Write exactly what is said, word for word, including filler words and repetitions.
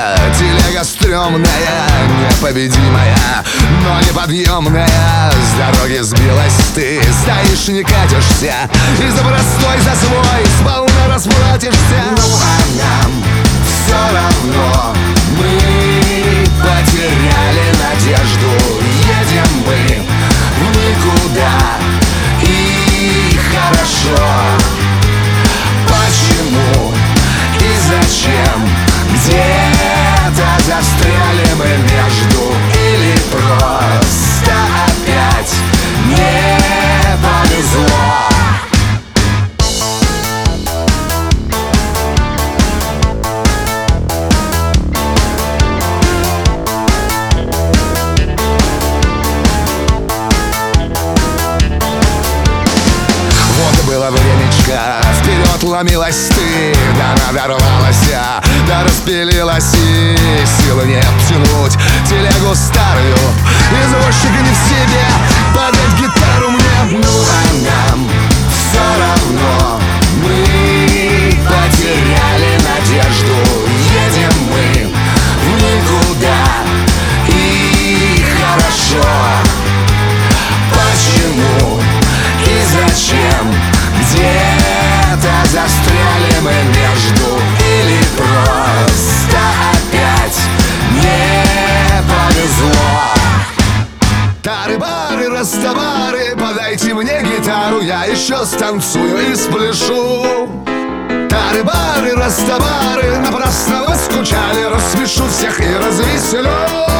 Телега стрёмная, непобедимая, но неподъемная. С дороги сбилась ты, стоишь, не катишься, и за простой, за свой сполна расплатишься. Ну а нам все равно, мы потеряли надежду. Едем мы в никуда, и хорошо. Почему и зачем? Где-то застряли мы между, или просто опять не повезло. Было времечко, вперед ломилась ты, да надорвалась, да распилилась, и силы не обтянуть телегу старую. Извозчик не в себе, подать гитару мне. Ну а нам все равно, мы потеряли надежду. Едем мы в никуда, и хорошо. Почему и зачем? Где-то застряли мы между, или просто опять не повезло. Тары-бары, растобары, подайте мне гитару, я еще станцую и спляшу. Тары-бары, растобары, напрасно вы скучали, рассмешу всех и развеселю.